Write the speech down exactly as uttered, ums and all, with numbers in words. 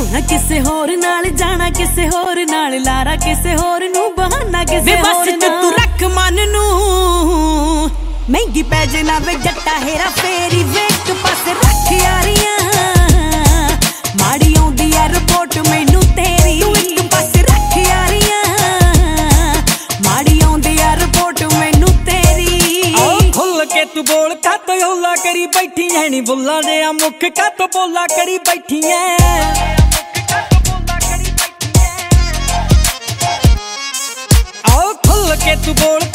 ਹੋਣਾ ਕਿਸੇ ਹੋਰ ਨਾਲ, ਜਾਣਾ ਕਿਸੇ ਹੋਰ ਨਾਲ, ਲਾਰਾ ਕਿਸੇ ਹੋਰ ਨੂੰ, ਬਹਾਨਾ ਕਿਸੇ ਹੋਰ ਨਾਲ। ਬਸ ਤੂੰ ਰੱਖ ਮਨ ਨੂੰ, ਮਹਿੰਗੀ ਪੈ ਜੇ ਨਾ ਵੇ ਜੱਟਾ ਹੇਰਾ ਫੇਰੀ, ਵੇਖ ਪਾਸੇ ਰੱਖ ਯਾਰੀਆਂ, ਮਾੜੀ ਆਉਂਦੀ ਐ ਰਿਪੋਰਟ ਮੈਨੂੰ ਤੇਰੀ। ਤੂੰ ਇੱਕ ਪਾਸੇ ਰੱਖ ਯਾਰੀਆਂ, ਮਾੜੀ ਆਉਂਦੀ ਐ ਰਿਪੋਰਟ ਮੈਨੂੰ ਤੇਰੀ। ਆਓ ਖੁੱਲ ਕੇ ਤੂੰ ਬੋਲ, ਕਾਤੋਂ ਹੌਲਾ ਕਰੀ ਬੈਠੀ ਐ ਨੀ, ਬੁੱਲਾਂ ਦੇ ਆ ਮੁੱਖ ਕਾਤੋਂ ਬੋਲਾ ਕਰੀ ਬੈਠੀ ਐ। ਆਓ ਖੁੱਲ ਕੇ ਤੂੰ ਬੋਲ,